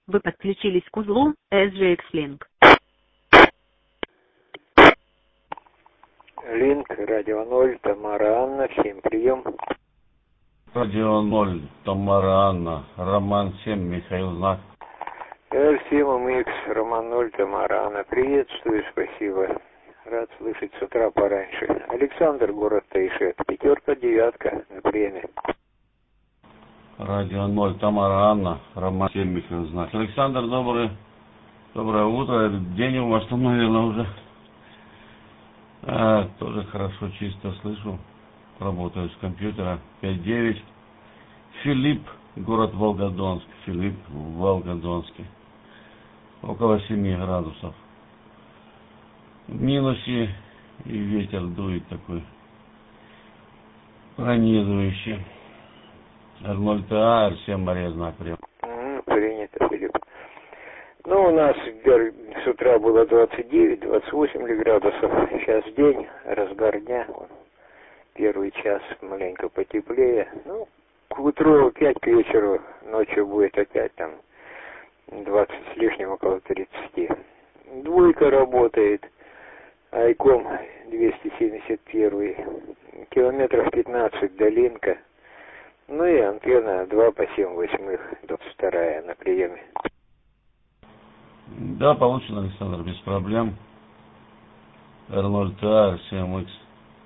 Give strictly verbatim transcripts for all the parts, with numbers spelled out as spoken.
Вы подключились к узлу эс джи экс Link. Линк, радио ноль, Тамара Анна, всем прием. Радио ноль, Тамара Анна, Роман семь, Михаил Знак. эр семь эм икс, Роман ноль, Тамара Анна, приветствую, спасибо. Рад слышать с утра пораньше. Александр, город Тайшет, пятерка, девятка на приеме. Радио ноль, Тамара Анна, Роман семь, Михаил Знак. Александр, доброе, доброе утро. День у вас там, наверное, уже. А, тоже хорошо, чисто слышу. Работаю с компьютера. пять девять. Филипп, город Волгодонск. Филипп в Волгодонске. Около семи градусов. В минусе, и ветер дует такой пронизывающий. эр ноль тэ а, эр семь, Мария Знак, прием. М, Принято, Филипп. Ну, у нас с утра было двадцать девять двадцать восемь градусов. Сейчас день, разгар дня. Первый час маленько потеплее. Ну, к утру пять, к вечеру, ночью будет опять там двадцать с лишним, около тридцати. Двойка работает. Айком двести семьдесят один. Километров пятнадцать до Линка. Ну и антенна два по семь восьмых, двадцать вторая на приеме. Да, получено, Александр, без проблем. эр ноль тэ а, эр семь икс.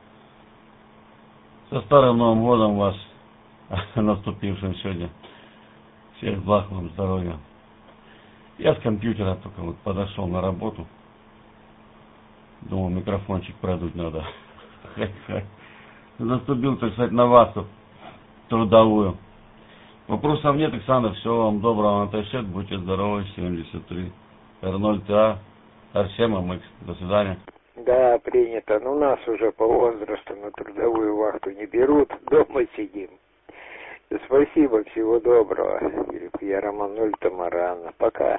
Со Старым Новым годом вас, наступившим сегодня. Всех благ вам, здоровья. Я с компьютера только вот подошел на работу. Думал, микрофончик продуть надо. Заступил, так сказать, на вас трудовую. Вопросов нет, Александр. Всего вам доброго на Тайшет. Будьте здоровы. семьдесят три. эр ноль тэ а, эр семь эм икс. До свидания. Да, принято. Но нас уже по возрасту на трудовую вахту не берут. Дома сидим. Спасибо, всего доброго. Я Роман ноль, Тамара Анна. Пока.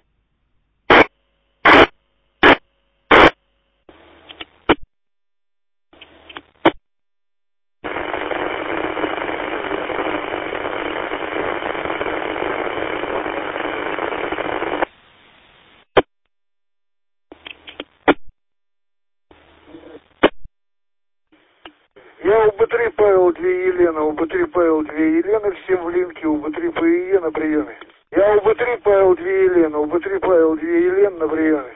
Я у бэ три Павел, две Елена, у бэ три Павел, две Елены, всем в Линке, у бэ три пэ е на приеме. Я у бэ три Павел, две Елены, у бэ три Павел, две Елены на приеме.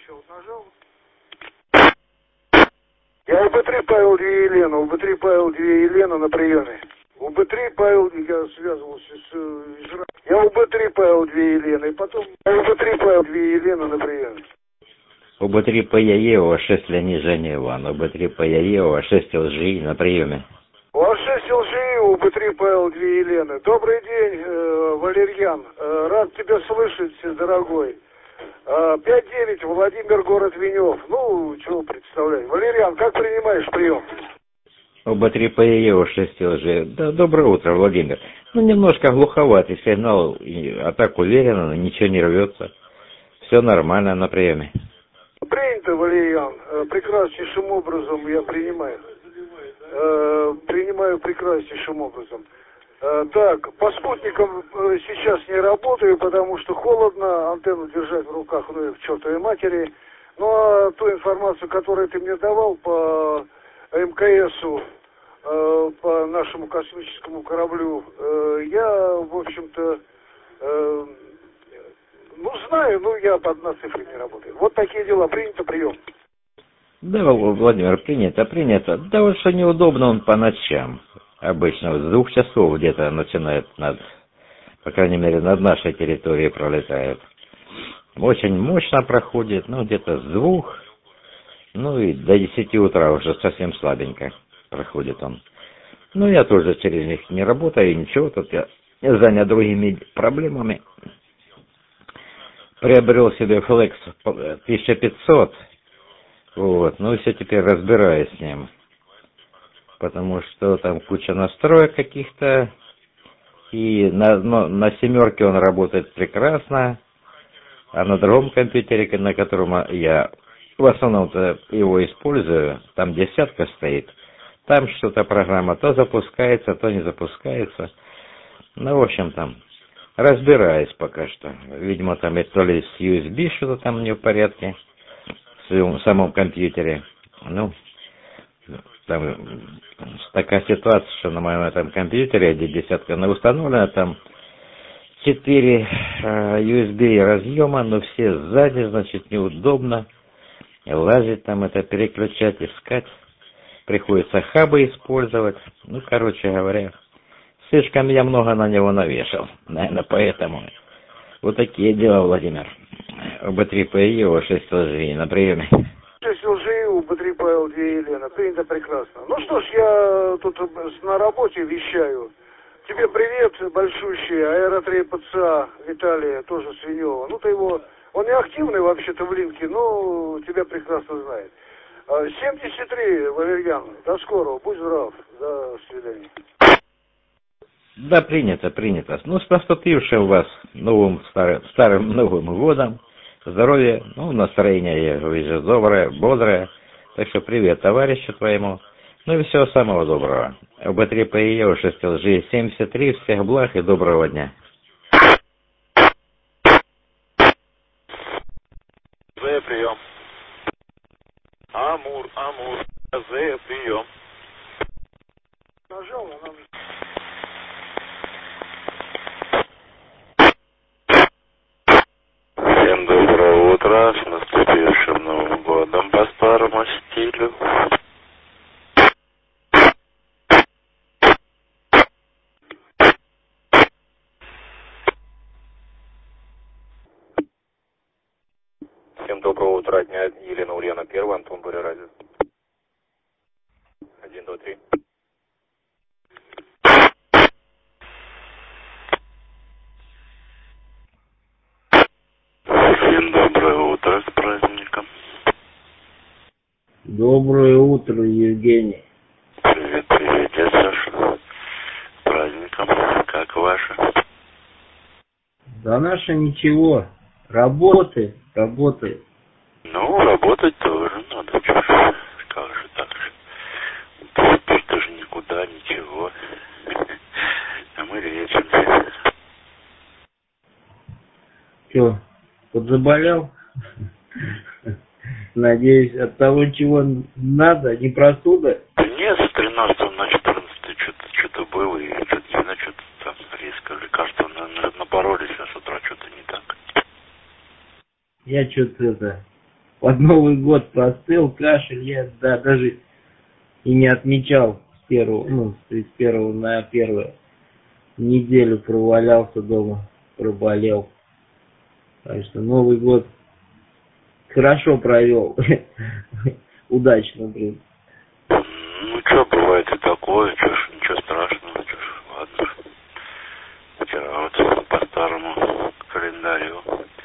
Я у бэ три Павел, две Елены, у бэ три Павел, две Елены на приеме. у бэ три Павел, я связывался с Израилем. Я у бэ три Павел, две Елены, и потом я у бэ три Павел, две Елены на приеме. у бэ три пэ е шесть Леонид Женя Иван, у бэ три пэ е шесть эл жи на приеме. У шесть эл жи, у бэ три Павел, две Елены. Добрый день, э, Валерьян. Э, рад тебя слышать, дорогой. Э, пять девять, Владимир, город Венев. Ну, чего представлять. Валерьян, как принимаешь прием? у бэ три пэ е шесть эл жи. Да, доброе утро, Владимир. Ну, немножко глуховатый сигнал, а так уверенно, ничего не рвется. Все нормально на приеме. Принято, Валерьян. Э, прекраснейшим образом я принимаю. Э, принимаю прекраснейшим образом. Э, так, по спутникам э, сейчас не работаю, потому что холодно, антенну держать в руках, ну и к чертовой матери. Ну а ту информацию, которую ты мне давал по эм ка эсу, э, по нашему космическому кораблю, э, я, в общем-то, э, ну знаю, но я под одной цифрой не работаю. Вот такие дела. Принято, прием. Да, Владимир, принято, принято. Да вот что неудобно он по ночам. Обычно с двух часов где-то начинает, над, по крайней мере, над нашей территорией пролетает. Очень мощно проходит, ну где-то с двух, ну и до десяти утра уже совсем слабенько проходит он. Ну я тоже через них не работаю, ничего, тут я занят другими проблемами. Приобрел себе Flex тысяча пятьсот. Вот, ну все теперь разбираюсь с ним, потому что там куча настроек каких-то, и на, на, на семерке он работает прекрасно, а на другом компьютере, на котором я в основном-то его использую, там десятка стоит, там что-то программа то запускается, то не запускается, ну в общем там разбираюсь пока что. Видимо, там и то ли с ю эс би что-то там не в порядке в своем самом компьютере. Ну, там такая ситуация, что на моем этом компьютере один десятка она установлена, там четыре ю эс би разъема, но все сзади, значит, неудобно. Лазить там это, переключать, искать. Приходится хабы использовать. Ну, короче говоря, слишком я много на него навешал. Наверное, поэтому. Вот такие дела, Владимир. бэ три пэ и о шесть лжи на приеме. шесть лжи, у бэ три пэ эл две Елена. Принято прекрасно. Ну что ж, я тут на работе вещаю. Тебе привет большущий, аэротрей пэ цэ а Виталия, тоже Свинева. Ну ты его, он не активный вообще-то в линке, но тебя прекрасно знает. семьдесят три, Валерьян, до скорого, будь здоров, до свидания. Да, принято, принято. Ну, с наступившим вас новым, старым, старым Новым годом. Здоровья, ну, настроение, я вижу, доброе, бодрое. Так что привет товарищу твоему. Ну и всего самого доброго. бэ три пэ и о шесть лжи семьдесят три, всех благ и доброго дня. З, прием. Амур, Амур, З, прием. Нажал, она... Всем доброго утра, с наступившим Новым годом по старому стилю. Всем доброго утра, дня, Елена Ульяна первая, Антон Боря Радио. Один, два, три. Всем доброе утро, с праздником. Доброе утро, Евгений. Привет, привет, я Саша. С праздником, как ваше? Да наша ничего. Работает, работает. Ну, работать тоже надо, чё ж, как же так же. Теперь-то же никуда, ничего. А мы лечимся. Че, подзаболел? Надеюсь, от того, чего надо, не простуда? Да нет, с тринадцатого на четырнадцатое что-то что-то было, и что-то не знаю, что-то там резко лекарства на, напоролись, а с утра что-то не так. Я что-то это, под Новый год простыл, кашель, я да, даже и не отмечал с первого, ну, с первого на первую неделю провалялся дома, проболел. Так что Новый год хорошо провел. Удачно, блин. Ну, что, бывает и такое, что ж, ничего страшного, что ж, ладно. Вчера вот по старому календарю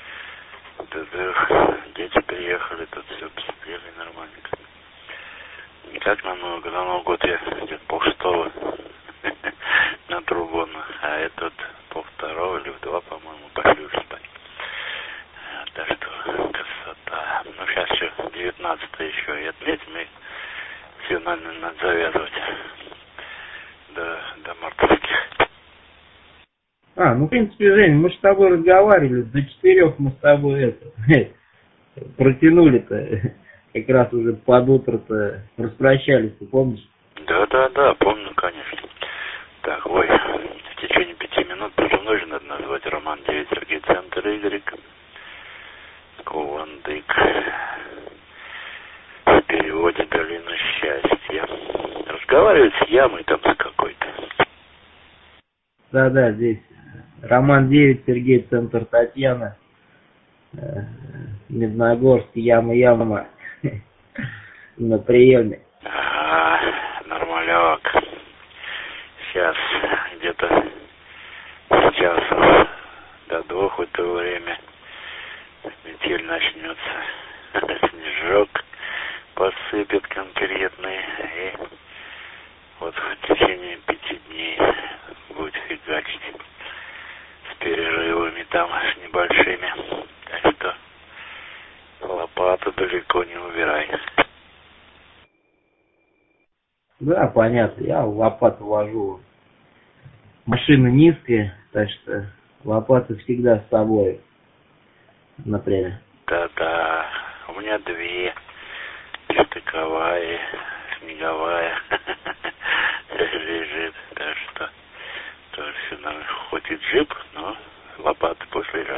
дети приехали, тут все посмотрели нормальненько. Никак на Новый, на Новый год я где-то полшестого на Трубона, а этот полвторого или в два, по-моему, пошли уже спать. Так что красота. Ну, сейчас еще девятнадцатое еще и отметим, и все надо, надо завязывать до, до мартовских. А, ну, в принципе, Жень, мы же с тобой разговаривали, до четырех мы с тобой это, протянули-то, как раз уже под утро-то распрощались, ты помнишь? Да-да-да, помню, конечно. Так, ой, в течение пяти минут позывной же надо назвать Роман девять, Сергей Центр, Y, Кувандык, в переводе Долина Счастья. Разговаривать с ямой там с какой-то. Да-да, здесь Роман девять, Сергей Центр, Татьяна, Медногорск, Яма-Яма, на приеме. А, нормалек. Сейчас где-то сейчас до двух в это время метель начнется. Снежок посыпет конкретный. И вот в течение пяти дней будет фигачить с перерывами там с небольшими. Так что лопату далеко не убирай. Да, понятно, я лопату вожу. Машина низкая, так что Лопата всегда с собой, например. Да-да, у меня две. Штыковая, снеговая. Лежит, так что тоже все нормально. Хоть и джип, но лопаты пусть лежат.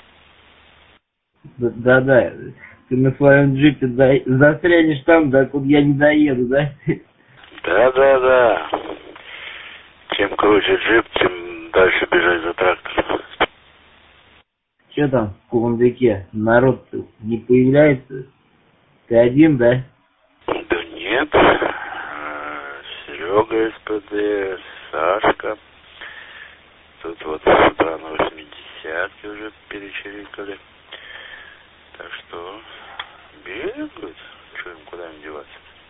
Да-да, ты на своем джипе застрянешь там, да, куда я не доеду, да? Да-да-да. Чем круче джип, тем дальше бежать за трактором. Че там в Куландыке? Народ не появляется? Ты один, да? Да нет. Серега СПД, Сашка. Тут вот с утра на восьмидесятке уже перечерикали. Так что бегают. Что им куда им деваться?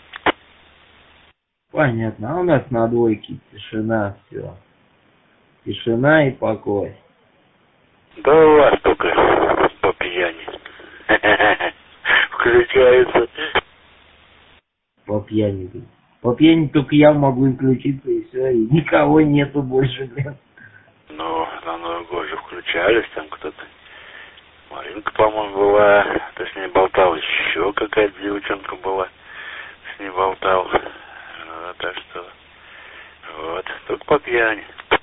Понятно. А у нас на двойке тишина, все. Тишина и покой. Да у вас только по пьяни. Включается. По пьяни. По пьяни только я могу включиться, и все, и никого нету больше, блин. Ну, на Новый год же включались, там кто-то. Маринка, по-моему, была. Ты с ней болтал. Еще какая-то девчонка была. С ней болтал. Ну, так что... Вот, только по пьяни.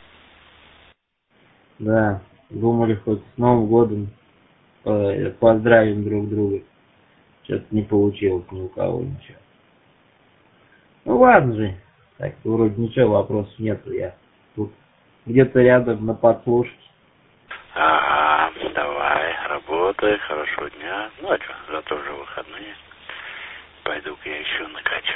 Да, думали хоть с Новым годом э, поздравим друг друга. Что-то не получилось ни у кого ничего. Ну ладно же. Так, вроде ничего, вопросов нету. Я тут где-то рядом на подслушке. Ага, давай, работай, хорошего дня. Ну, а что, завтра уже выходные. Пойду-ка я еще накачу.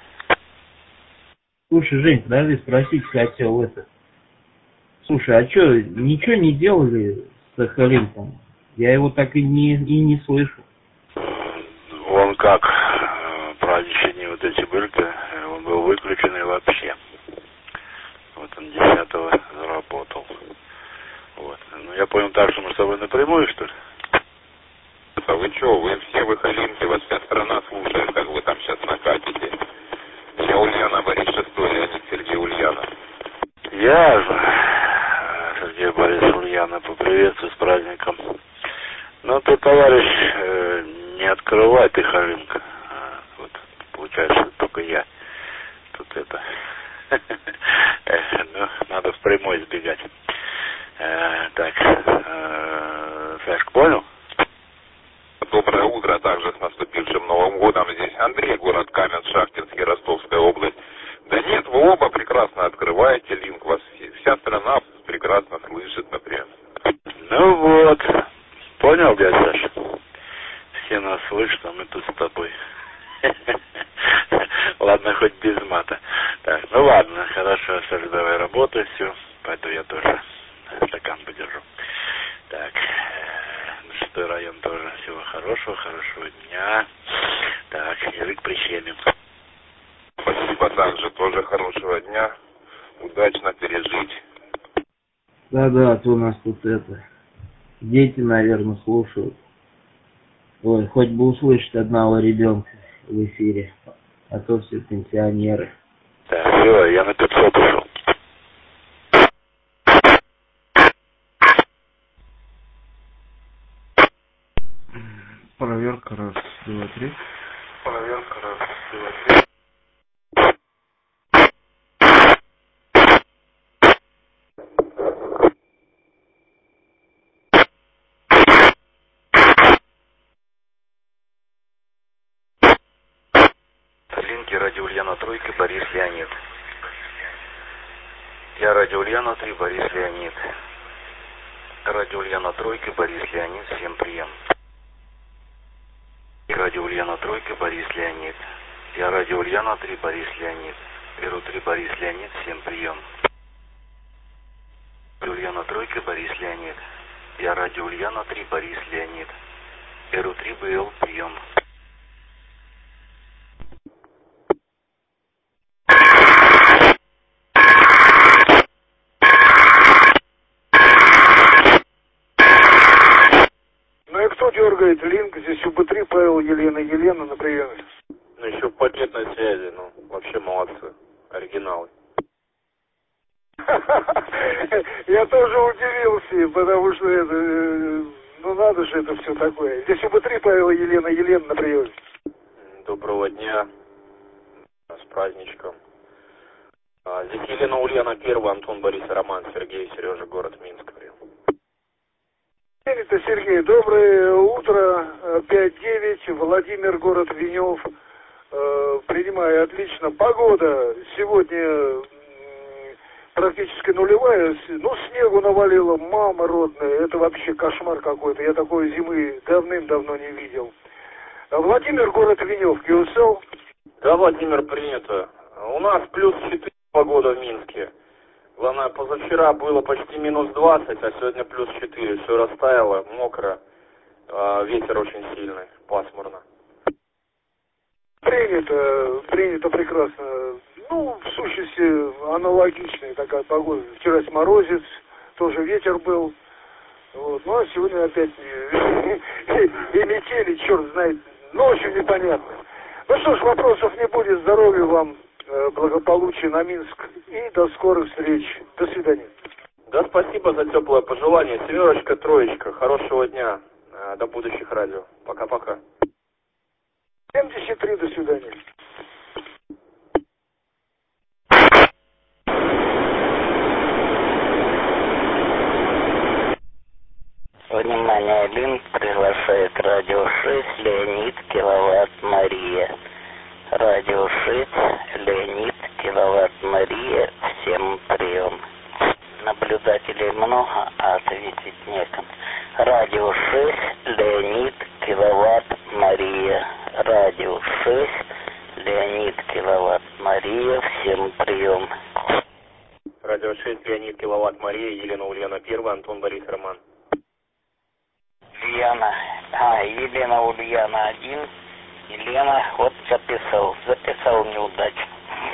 Слушай, Жень, подожди, спросить хотел это. Слушай, а что, ничего не делали с Сахалинком? Я его так и не, и не слышу. Он как, праздничные дни вот эти были-то, он был выключенный вообще. Вот он десятого заработал. Вот. Ну, я понял так, что мы с тобой напрямую, что ли? А вы что, вы все в Сахалинке, вас вся страна слушает, как вы там сейчас накатите. Я Ульяна Борис шестой, Леонид Сергей Ульянов. Ясно. Сергей Борис Ульяна, поприветствую с праздником. Ну, ты, товарищ, э, не открывай ты Халинка. А, вот, получается, только я. Тут это... Ну, надо в прямой избегать. Так, Сашка, понял? Доброе утро, также с наступившим Новым годом. Здесь Андрей, город Каменск-Шахтинский, Ростовская область. Да нет, вы оба прекрасно открываете линк, вас вся страна прекрасно слышит, например. Ну вот, понял, дядя Саша? Все нас слышат, а мы тут с тобой. Ладно, хоть без мата. Так, ну ладно, хорошо, Саша, давай работай, все. Пойду я тоже стакан подержу. Так, шестой район тоже. Всего хорошего, хорошего дня. Так, язык прищемим. Спасибо также, тоже хорошего дня. Удачно пережить. Да-да, а то у нас тут это... Дети, наверное, слушают. Ой, хоть бы услышать одного ребенка в эфире. А то все пенсионеры. Так, все, я на пятьсот ушел. Проверка, раз, два, три. Проверка, раз, два, три. Линки радио Ульяна Тройка, Борис Леонид. Я радио Ульяна три, Борис Леонид. Радио Ульяна Тройка, Борис Леонид, всем прием. И радио Ульяна Тройка, Борис Леонид. Я радио Ульяна три, Борис Леонид. Беру три, Борис Леонид, всем прием. Ульяна Тройка, Борис Леонид. Я радио Ульяна три, Борис Леонид. Беру три, БЛ, прием. Ну и кто дергает линк? Здесь УБ три, Павел, Елена, Елена на приеме. Ну еще по пакетной связи, ну, вообще молодцы, оригиналы. Я тоже удивился, потому что это, ну надо же это все такое. Здесь об три Павел и Елена, Елена на приеме. Доброго дня, с праздничком. А, здесь Елена Ульяна первый, Антон Борис Роман, Сергей, Сережа, город Минск. Это Сергей, доброе утро, пять девять, Владимир, город Венев. Принимаю отлично. Погода сегодня практически нулевая, ну снегу навалило, мама родная, это вообще кошмар какой-то, я такой зимы давным-давно не видел. Владимир, город Венев, КИОСЛ. Да, Владимир, принято. У нас плюс четыре погода в Минске. Главное, позавчера было почти минус двадцать, а сегодня плюс четыре. Все растаяло, мокро, ветер очень сильный, пасмурно. Принято, принято прекрасно. Ну, в сущности, аналогичная такая погода. Вчера морозец, тоже ветер был. Вот. Ну, а сегодня опять и метели, черт знает, ночью непонятно. Ну что ж, вопросов не будет. Здоровья вам, благополучия на Минск и до скорых встреч. До свидания. Да, спасибо за теплое пожелание. Семерочка, троечка. Хорошего дня. До будущих радио. Пока-пока. семьдесят три, до свидания. Внимание, Линк приглашает радио шесть, Леонид, киловатт, Мария. Радио шесть, Леонид, киловатт, Мария, всем прием. Наблюдателей много, а ответить некому. Радио шесть, Леонид, киловатт, Мария. Радио шесть, Леонид, киловатт, Мария, всем прием. Радио шесть, Леонид, киловатт, Мария, Елена Ульяна первый, Антон Борис Роман. Ульяна, а, Елена Ульяна один, Елена, вот записал, записал неудачу.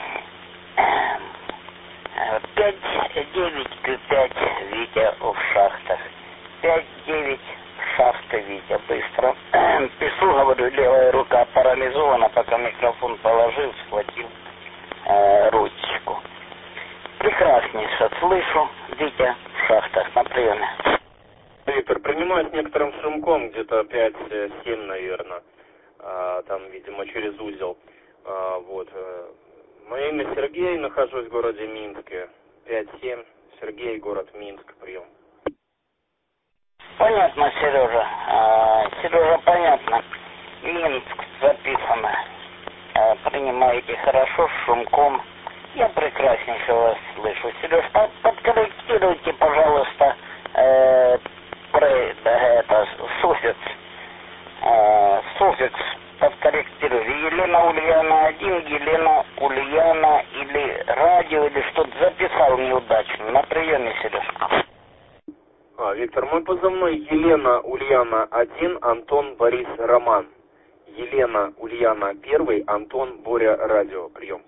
пять девять пять, Витя в шахтах. пять девять, шахты, Витя, быстро. Пишу, говорю, левая рука парализована, пока микрофон положил, схватил э, ручку. Прекраснейше слышу, Витя в шахтах на приеме. Виктор, принимаю с некоторым шумком, где-то пять-семь, наверное. А, там, видимо, через узел. А, вот. Мое имя Сергей, нахожусь в городе Минске. пять-семь, Сергей, город Минск, прием. Понятно, Сережа. А, Сережа, понятно. Минск записано. А, принимаете хорошо, с шумком. Я прекраснейше вас слышу. Сереж, под, подкорректируйте, пожалуйста, э, Pre, это, суффикс, э, суффикс подкорректируй. Елена Ульяна один, Елена Ульяна или радио, или что-то записал неудачно. На приеме, Сережка. А, Виктор, мой позывной Елена Ульяна один, Антон Борис Роман. Елена Ульяна первый, Антон Боря радио. Прием.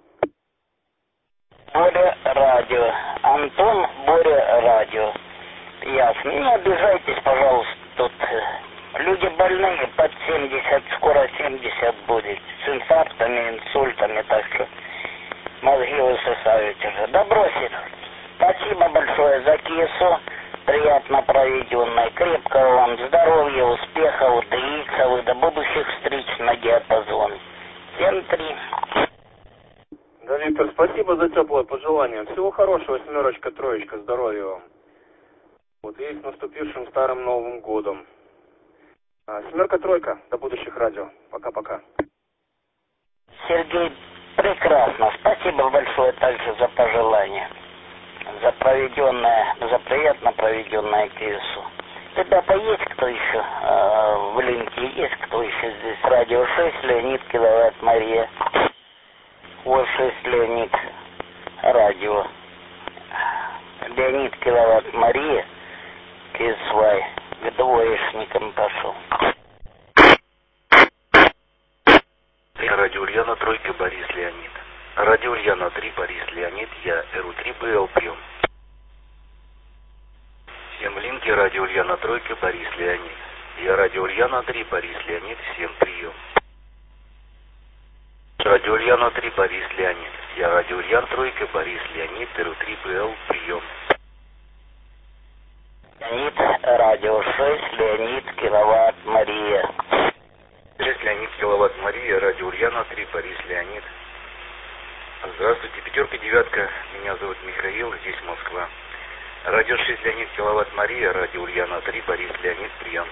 Боря радио. Антон Боря радио. Ясно. Не обижайтесь, пожалуйста, тут люди больные, под семьдесят, скоро семьдесят будет, с инфарктами, инсультами, так что мозги высосают уже. Да бросит. Спасибо большое за КИСО, приятно проведенное, крепкого вам здоровья, успехов, длиться, до будущих встреч на диапазон. семь три. Да, Виктор, спасибо за теплое пожелание. Всего хорошего, семерочка, троечка, здоровья вам. Вот и с наступившим старым Новым годом. А, семерка, тройка, до будущих радио. Пока-пока. Сергей, прекрасно. Спасибо большое также за пожелание. За проведенное, за приятно проведенное КИСу. Ребята, есть кто еще э, в линке? Есть кто еще здесь? Радио шесть, Леонид, киловатт, Мария. Вот шесть, Леонид, радио. Леонид, киловатт, Мария. КИСвай, к двоечникам пошел. Радио Ульяна тройка, Борис Леонид. Радио Ульяна три, Борис Леонид, я эр три бэ эл прием. Всем в линке радио Ульяна тройка, Борис Леонид. Я радио Ульяна три, Борис Леонид, всем прием. Радио Ульяна три, Борис Леонид. Я радио Ульян, тройка, Борис Леонид, эр три бэ эл, прием. Леонид, радио шесть, Леонид, киловатт, Мария. шесть, Леонид, киловатт, Мария, радио Ульяна три, Борис Леонид. Здравствуйте, пятерка, девятка, меня зовут Михаил, здесь Москва. Радио шесть, Леонид, киловатт, Мария, радио Ульяна три, Борис Леонид, прием.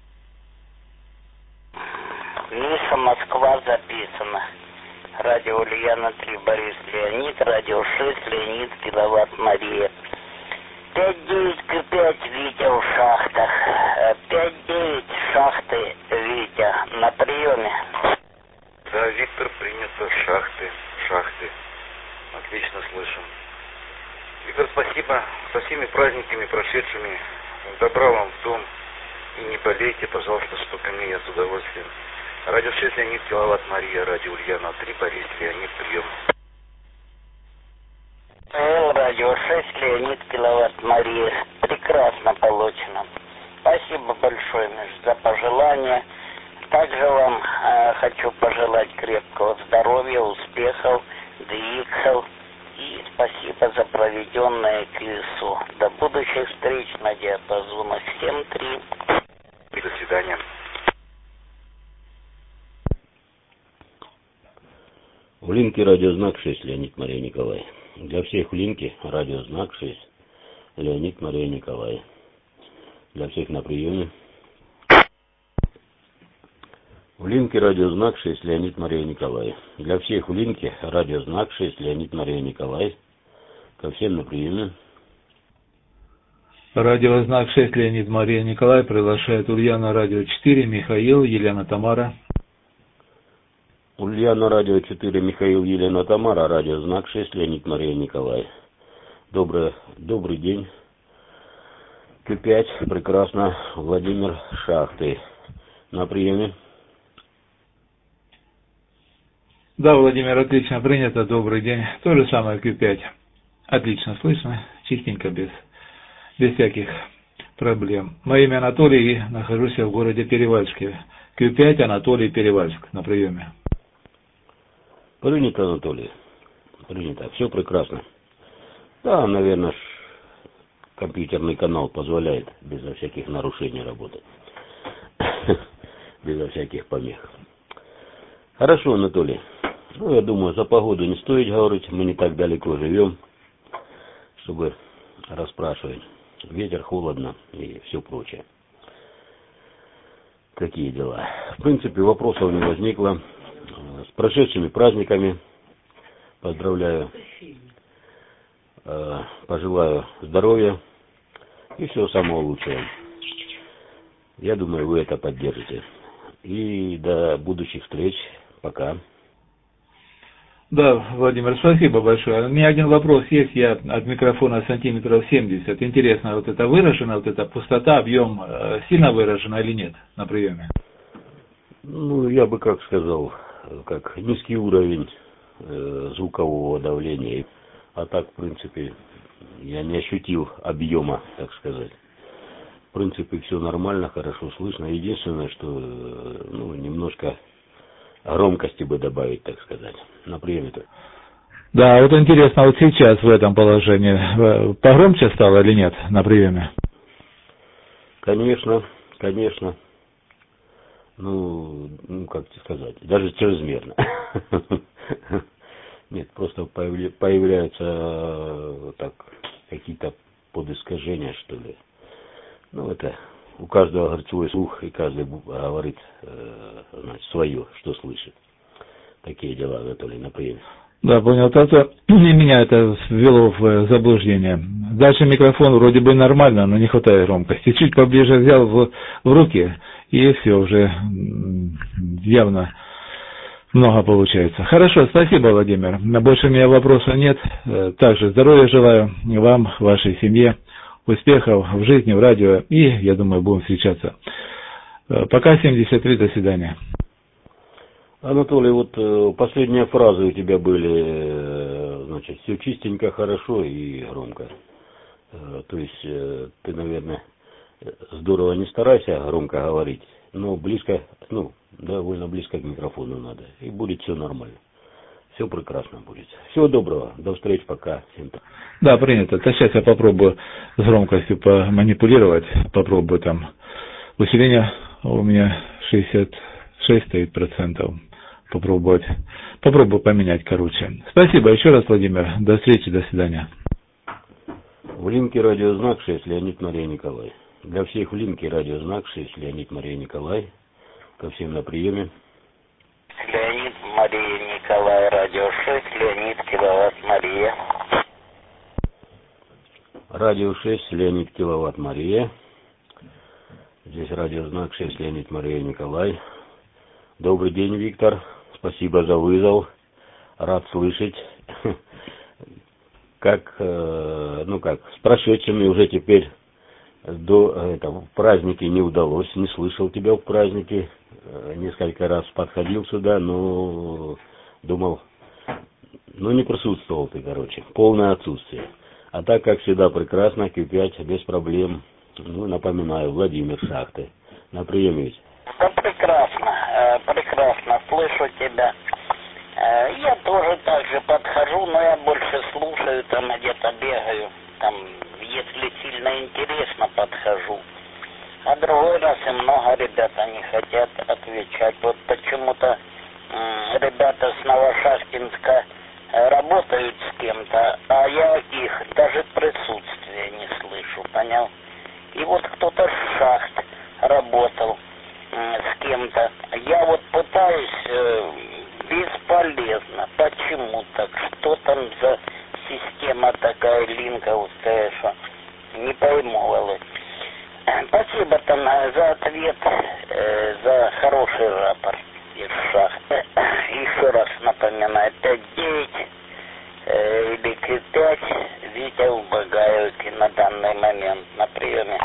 Миша, Москва, записано. Радио Ульяна три, Борис Леонид, радио шесть, Леонид, киловатт, Мария. пять девять ка пять, Витя в шахтах. пять девять, шахты, Витя, на приеме. Да, Виктор, принято, шахты, шахты. Отлично слышим. Виктор, спасибо. Со всеми праздниками прошедшими. Добра вам в дом. И не болейте, пожалуйста, что ко мне, я с удовольствием. Радио шесть, Леонид, киловатт, Мария, радио Ульяна три, Борис Леонид, прием. Радио шесть, Леонид, киловатт, Мария. Прекрасно получено. Спасибо большое, Миш, за пожелания. Также вам э, хочу пожелать крепкого здоровья, успехов, двигсов. И спасибо за проведенное КСУ. До будущих встреч на диапазонах семь три. До свидания. В линке радиознак шесть, Леонид, Мария, Николай. Для всех в линке радиознак шесть, Леонид, Мария, Николай. Для всех на приеме. В линке радиознак шесть, Леонид, Мария, Николай. Для всех в линке радиознак шесть, Леонид, Мария, Николай. Ко всем на приеме. Радиознак шесть, Леонид, Мария, Николай. Приглашает Ульяна, радио четыре, Михаил, Елена, Тамара. Ульяна, радио четыре, Михаил, Елена, Тамара. Радиознак шесть, Леонид, Мария, Николай. Добрый, добрый день. Q пять, прекрасно. Владимир, шахты. На приеме. Да, Владимир, отлично принято. Добрый день. То же самое Q пять. Отлично слышно. Чистенько, без, без всяких проблем. Мое имя Анатолий, и нахожусь я в городе Перевальске. Q пять, Анатолий, Перевальск. На приеме. Принято, Анатолий. Принято. Все прекрасно. Да, наверное, компьютерный канал позволяет безо всяких нарушений работать. Безо всяких помех. Хорошо, Анатолий. Ну, я думаю, за погоду не стоит говорить. Мы не так далеко живем, чтобы расспрашивать. Ветер, холодно и все прочее. Такие дела. В принципе, вопросов не возникло. С прошедшими праздниками поздравляю. Пожелаю здоровья и всего самого лучшего. Я думаю, вы это поддержите. И до будущих встреч. Пока. Да, Владимир, спасибо большое. У меня один вопрос есть, я от микрофона сантиметров семьдесят. Интересно, вот это выражено, вот эта пустота, объем сильно выражена или нет на приеме? Ну, я бы как сказал, как низкий уровень э, звукового давления. А так, в принципе, я не ощутил объема, так сказать. В принципе, все нормально, хорошо слышно. Единственное, что ну, немножко громкости бы добавить, так сказать, на приеме-то. Да, вот интересно, вот сейчас в этом положении погромче стало или нет на приеме? Конечно, конечно. Ну, ну как тебе сказать, даже чрезмерно. Нет, просто появляются так какие-то подискажения, что ли. Ну, это у каждого говорит свой слух, и каждый говорит значит, свое, что слышит. Такие дела, Анатолий, на приеме. Да, понял. Это меня это ввело в заблуждение. Дальше микрофон вроде бы нормально, но не хватает громкости. Чуть поближе взял в, в руки, и все уже явно много получается. Хорошо, спасибо, Владимир. Больше у меня вопросов нет. Также здоровья желаю вам, вашей семье, успехов в жизни, в радио, и, я думаю, будем встречаться. Пока, семьдесят три, до свидания. Анатолий, вот последние фразы у тебя были, значит, все чистенько, хорошо и громко. То есть ты, наверное, здорово не старайся громко говорить, но близко, ну, довольно близко к микрофону надо, и будет все нормально. все прекрасно будет. Всего доброго, до встречи, пока. Всем пока. Да, принято. То сейчас я попробую с громкостью поманипулировать, попробую там усиление у меня шестьдесят шесть стоит процентов. Попробовать, попробую поменять, короче. Спасибо еще раз, Владимир. До встречи, до свидания. В линке радиознак шесть, Леонид Мария Николай. Для всех в линке радиознак шесть, Леонид Мария Николай. Ко всем на приеме. Леонид Мария Николай, радио шесть, Леонид Киловатт Мария. Радио шесть, Леонид Киловатт Мария. Здесь радиознак шесть, Леонид Мария Николай. Добрый день, Виктор. Спасибо за вызов. Рад слышать. Как, ну как, с прошедшими уже теперь до этого праздники не удалось. Не слышал тебя в празднике. Несколько раз подходил сюда, но думал, ну не присутствовал ты, короче. Полное отсутствие. А так, как всегда, прекрасно, кью пять, без проблем. Ну, напоминаю, Владимир Шахты. На приеме ведь. Да прекрасно, прекрасно, слышу тебя. Я тоже так же подхожу, но я больше слушаю, там где-то бегаю. Там, если сильно интересно, подхожу. А другой раз и много ребят, они хотят отвечать. Вот почему-то м, ребята с Новошахтинска работают с кем-то, а я их даже присутствия не слышу, понял? И вот кто-то с шахт работал м, с кем-то. Я вот пытаюсь, э, бесполезно. Почему так? Что там за система такая линковская, что не пойму, Володь. Спасибо там за ответ, э, за хороший рапорт из шахты. Еще раз напоминаю, пять девять э, или кью пять, Витя в Багаевке на данный момент на приеме.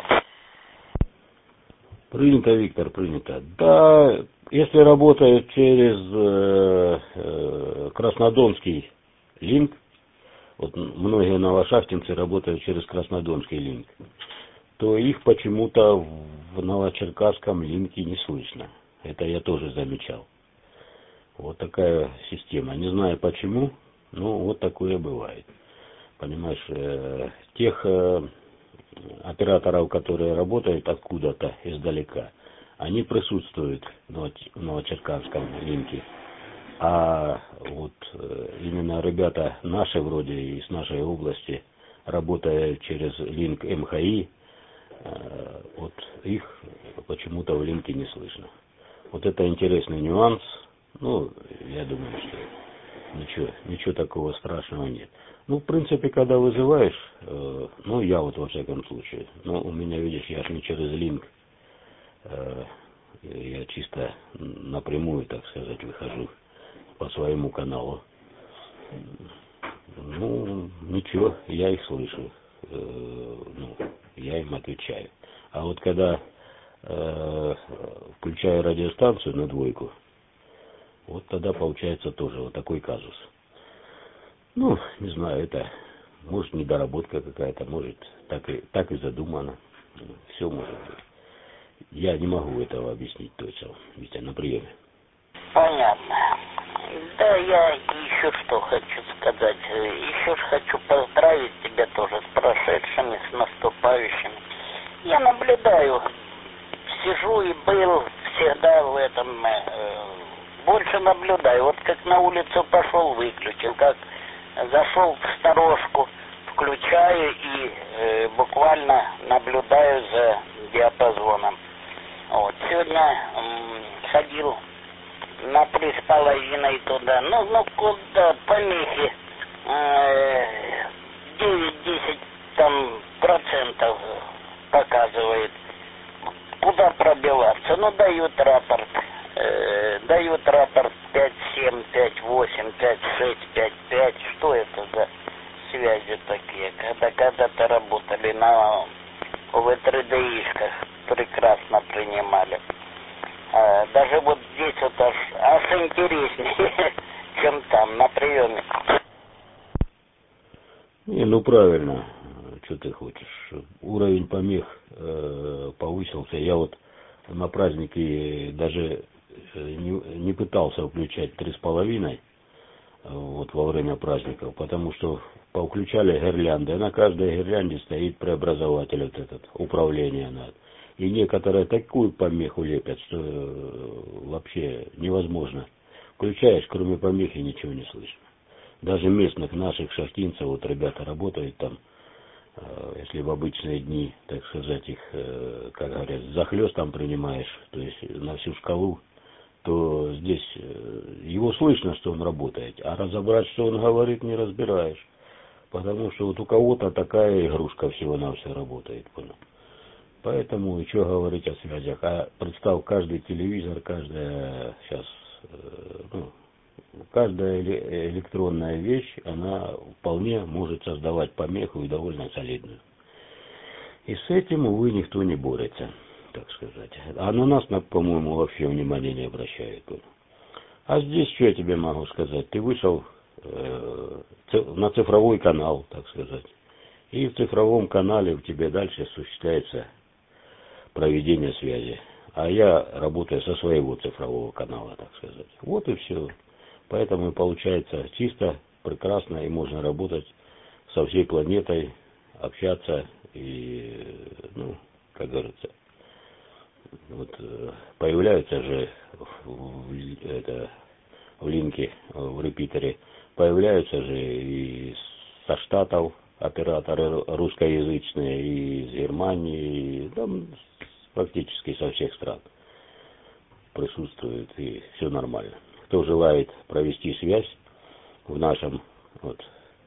Принято, Виктор, принято. Да, если работает через э, э, Краснодонский линк, вот многие новошахтинцы работают через Краснодонский линк, то их почему-то в Новочеркасском линке не слышно. Это я тоже замечал. Вот такая система. Не знаю почему, но вот такое бывает. Понимаешь, э, тех э, операторов, которые работают откуда-то издалека, они присутствуют в Новочеркасском линке. А вот э, именно ребята наши вроде из нашей области, работая через линк эм ха и, вот их почему-то в линке не слышно. Вот это интересный нюанс. Ну, я думаю, что ничего, ничего такого страшного нет. Ну, в принципе, когда вызываешь, э, ну, я вот во всяком случае, ну, у меня, видишь, я же не через линк, э, я чисто напрямую, так сказать, выхожу по своему каналу. Ну, ничего, я их слышу. Э, ну, я им отвечаю. А вот когда э, включаю радиостанцию на двойку, вот тогда получается тоже вот такой казус. Ну, не знаю, это может недоработка какая-то, может так и, так и задумано. Все может быть. Я не могу этого объяснить точно, ведь я на приеме. Понятно. Да, я еще что хочу сказать. Еще ж хочу поздравить тебя тоже с прошедшими, с наступающими. Я наблюдаю, сижу и был всегда в этом, э, больше наблюдаю. Вот как на улицу пошел, выключил, как зашел в сторожку, включаю и э, буквально наблюдаю за диапазоном. Вот. Сегодня м, ходил на три с половиной туда. Ну, ну куда помехи девять-десять там процентов показывает. Куда пробиваться? Ну, дают рапорт. Э, дают рапорт пять семь, пять восемь, пять шесть, пять пять. Что это за связи такие? Когда когда-то работали на вэ три дэ ишках, прекрасно принимали. А, даже вот здесь вот аж, аж интереснее, чем там, на приеме. Не, ну правильно, что ты хочешь. Уровень помех э, повысился. Я вот на празднике даже не, не пытался включать три с половиной, вот во время праздников, потому что повключали гирлянды, а на каждой гирлянде стоит преобразователь вот этот, управление надо. И некоторые такую помеху лепят, что вообще невозможно. Включаешь, кроме помехи ничего не слышно. Даже местных наших шахтинцев, вот ребята работают там, если в обычные дни, так сказать, их, как говорят, захлёст там принимаешь, то есть на всю шкалу, то здесь его слышно, что он работает, а разобрать, что он говорит, не разбираешь. Потому что вот у кого-то такая игрушка всего-навсего работает, понял? Поэтому, и что говорить о связях, а представь, каждый телевизор, каждая сейчас, ну, каждая электронная вещь, она вполне может создавать помеху и довольно солидную. И с этим, увы, никто не борется, так сказать. А на нас, по-моему, вообще внимания не обращают. А здесь, что я тебе могу сказать? Ты вышел э, на цифровой канал, так сказать. И в цифровом канале у тебя дальше осуществляется проведение связи. А я работаю со своего цифрового канала, так сказать. Вот и все. Поэтому получается чисто, прекрасно, и можно работать со всей планетой, общаться и, ну, как говорится, вот появляются же в, это, в линке, в репитере, появляются же и со Штатов операторы русскоязычные, и из Германии, и там практически со всех стран присутствуют, и все нормально. Кто желает провести связь в нашем, вот,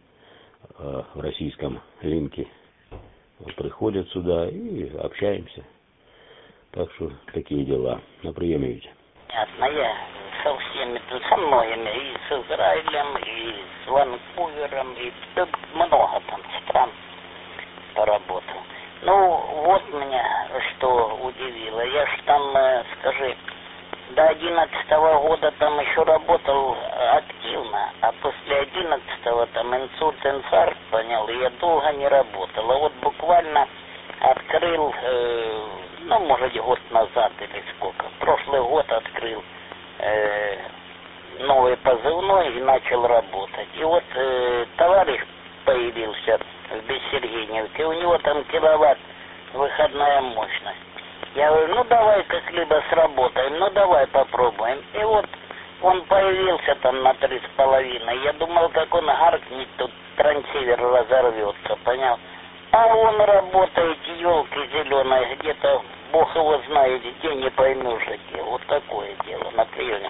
в российском линке, приходят сюда и общаемся. Так что такие дела. На приеме ведь. Ясно, я со всеми, со многими, и с Израилем, и с Ванкувером, и да, много там стран поработал. Ну, вот меня что удивило. Я ж там, скажи, до одиннадцатого года там еще работал активно, а после одиннадцатого там инсульт, инфаркт, понял, и я долго не работал. А вот буквально открыл, э, ну, может, год назад или сколько, прошлый год открыл э, новый позывной и начал работать. И вот э, товарищ появился в Бессергеневке, у него там киловатт выходная мощность. Я говорю, ну давай как-либо сработаем, ну давай попробуем. И вот он появился там на три с половиной. Я думал, как он гаркнет, тут трансивер разорвется, понял? А он работает, елки зеленые, где-то, бог его знает, где, не поймешь где. Вот такое дело на приеме.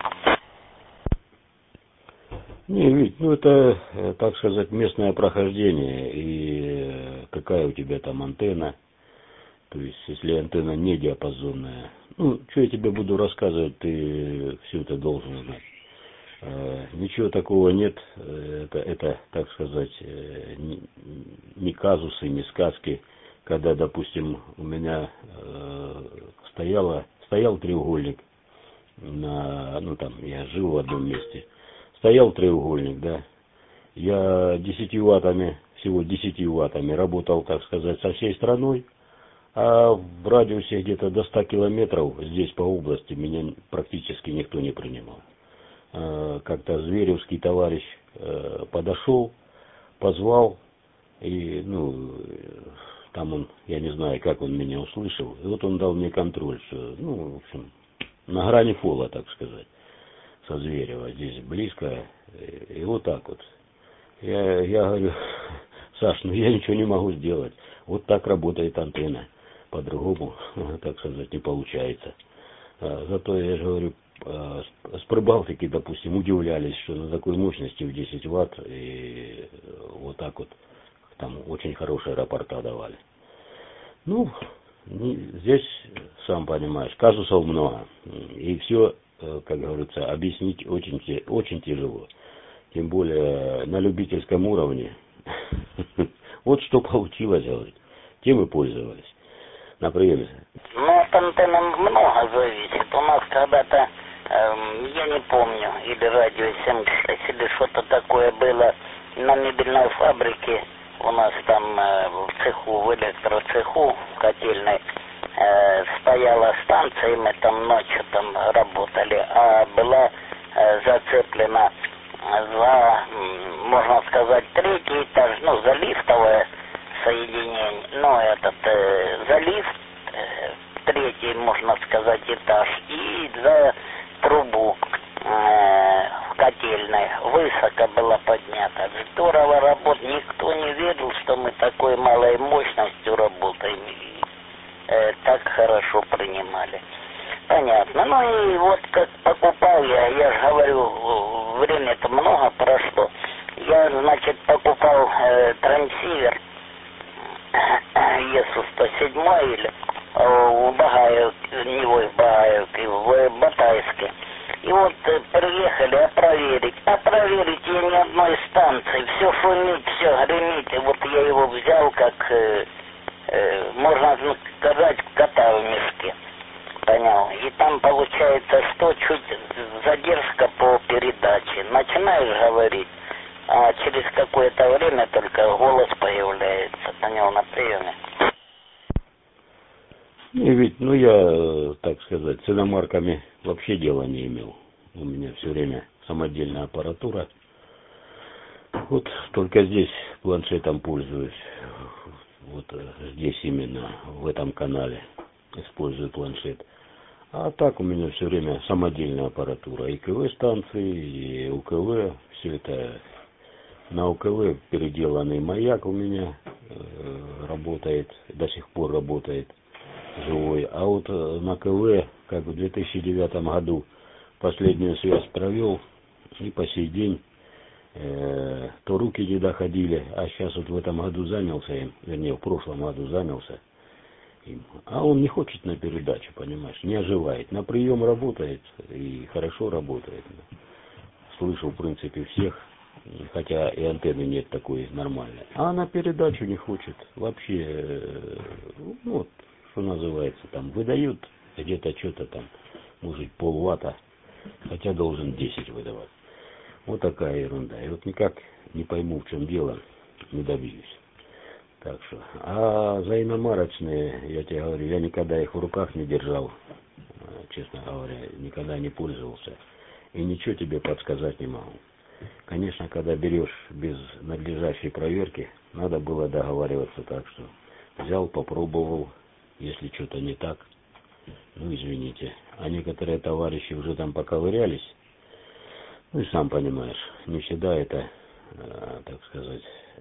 Не, ведь, ну это, так сказать, местное прохождение, и какая у тебя там антенна. То есть, если антенна не диапазонная, ну, что я тебе буду рассказывать, ты все это должен знать. Э, ничего такого нет, это, это, так сказать, не, не казусы, не сказки, когда, допустим, у меня э, стояла, стоял треугольник, на, ну, там, я жил в одном месте, стоял треугольник, да, я десятью ваттами, всего десятью ваттами работал, так сказать, со всей страной. А в радиусе где-то до ста километров здесь по области меня практически никто не принимал. Как-то зверевский товарищ подошел, позвал, и, ну, там он, я не знаю, как он меня услышал, и вот он дал мне контроль, что, ну, в общем, на грани фола, так сказать, со Зверева, здесь близко, и вот так вот. Я, я говорю, Саш, ну я ничего не могу сделать, вот так работает антенна. По-другому, так сказать, не получается. Зато, я же говорю, с Прибалтики, допустим, удивлялись, что на такой мощности в десять ватт, и вот так вот, там очень хорошие рапорта давали. Ну, здесь, сам понимаешь, казусов много, и все, как говорится, объяснить очень, очень тяжело. Тем более на любительском уровне. Вот что получилось, говорит, тем и пользовались. На приеме. Ну, от антенны много зависит. У нас когда-то, эм, я не помню, или радио семьдесят шесть, или что-то такое было на мебельной фабрике. У нас там э, в цеху, в электроцеху, в котельной, э, стояла станция, и мы там ночью там работали, а была э, зацеплена за, можно сказать, третий этаж, ну, за лифтовое соединение, ну, этот, э, за лифт, э, третий, можно сказать, этаж, и за трубу э, в котельной высоко было поднято. Здорово работать, никто не верил, что мы такой малой мощностью работаем, и э, так хорошо принимали. Понятно. Ну и вот как покупал я, я же говорю, время-то много прошло. Я, значит, покупал э, трансивер ЕСУ сто семь или э, в Багаевке, не в Багаевке, в Батайске. И вот э, приехали, а проверить. А проверить я ни одной станции. Все шумит, все гремит. И вот я его взял, как, э, э, можно сказать, кота в мешке. Понял. И там получается, что чуть задержка по передаче. Начинаешь говорить, а через какое-то время только голос появляется. Понял, на приеме. И ведь, ну я, так сказать, с иномарками вообще дела не имел. У меня все время самодельная аппаратура. Вот только здесь планшетом пользуюсь. Вот здесь именно, в этом канале использую планшет. А так у меня все время самодельная аппаратура. И КВ-станции, и УКВ. Все это на УКВ переделанный маяк у меня э, работает, до сих пор работает живой. А вот на КВ, как в две тысячи девятом году, последнюю связь провел, и по сей день э, то руки не доходили, а сейчас вот в этом году занялся им, вернее в прошлом году занялся им. А он не хочет на передачу, понимаешь, не оживает. На прием работает и хорошо работает. Слышал в принципе всех, хотя и антенны нет такой нормальной. А на передачу не хочет. Вообще, э, ну вот, что называется, там выдают где-то что-то там, может полватта, хотя должен десять выдавать. Вот такая ерунда. И вот никак не пойму, в чем дело, не добьюсь. Так что, а за иномарочные, я тебе говорю, я никогда их в руках не держал, честно говоря, никогда не пользовался. И ничего тебе подсказать не могу. Конечно, когда берешь без надлежащей проверки, надо было договариваться так, что взял, попробовал, если что-то не так, ну извините. А некоторые товарищи уже там поковырялись, ну и сам понимаешь, не всегда это, э, так сказать,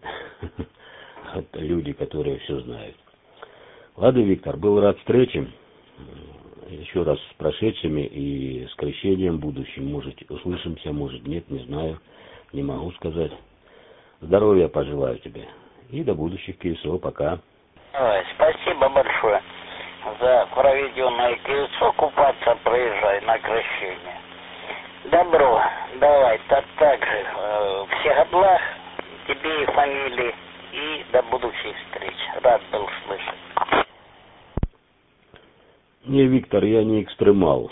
люди, которые все знают. Ладно, Виктор, был рад встрече, еще раз с прошедшими и с крещением будущим. Может, услышимся, может, нет, не знаю, не могу сказать. Здоровья пожелаю тебе и до будущих КСО. Пока. Ой, спасибо большое за проведенное КСО. Купаться приезжай на крещение. Добро, давай, так, так же. Э, всех благ тебе и фамилии, и до будущих встреч. Рад был слышать. Не, Виктор, я не экстремал.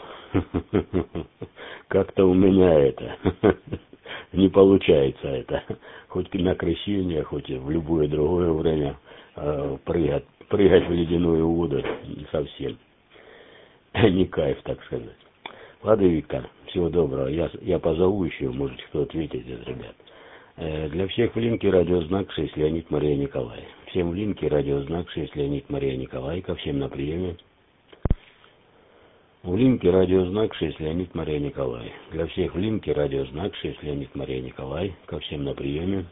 Как-то у меня это не получается это. Хоть на крещение, хоть в любое другое время прыгать, прыгать в ледяную воду совсем. Не кайф, так сказать. Ладно, Виктор, всего доброго. Я, я позову еще, может, кто ответит из ребят. Для всех в линке радиознак шесть Леонид Мария Николай. Всем в линке радиознак шесть Леонид Мария Николай. Ко всем на приеме. В линке радиознак шесть Леонид Мария Николай. Для всех в линке радиознак шесть Леонид Мария Николай. Ко всем на приеме.